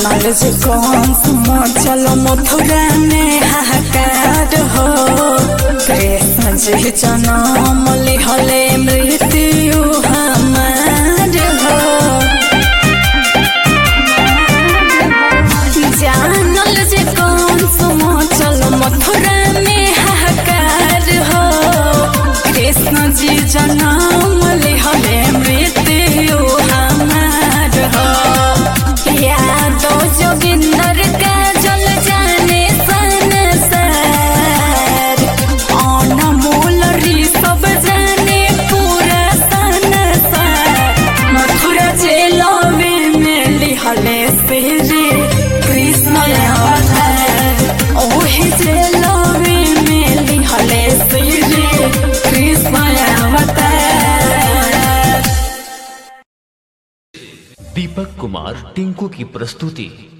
जानल जे कौन चलो मथुरा में हाहाकार हो। कृष्ण जी जन्म लिहले मृत्यु हमार हो। जानल जे कौन चलो मथुरा में हाहाकार हो। कृष्ण जी जन्म लिहले मृत्यु हमार हो। यादव जोगिंदर का जल जाने संसार। अनमोल ऋषभ जाने पूरा संसार। मथुरा जेलवे में लिहले श्री कृष्ण अवतार। ओहे जेलवे में लिहले श्री कृष्ण अवतार। दीपक कुमार टिंकू की प्रस्तुति।